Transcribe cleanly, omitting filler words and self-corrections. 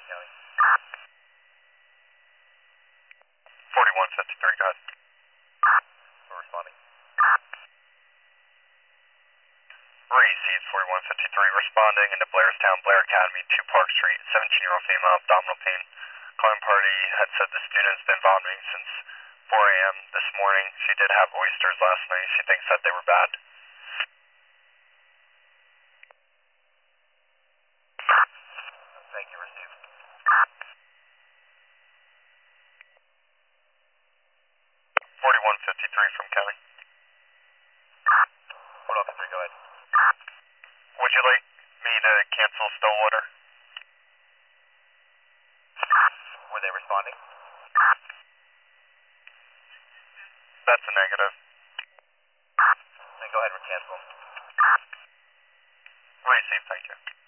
County. 4153, go ahead. We're responding. Received 4153, responding into Blairstown, Blair Academy, 2 Park Street, 17-year-old female, abdominal pain. Calling party had said the student's been vomiting since 4 a.m. this morning. She did have oysters last night. She thinks that they were bad. Thank you, received. 4153 from County. 4153, go ahead. Would you like me to cancel Stillwater? Were they responding? That's a negative. Then go ahead and cancel them. Received, thank you.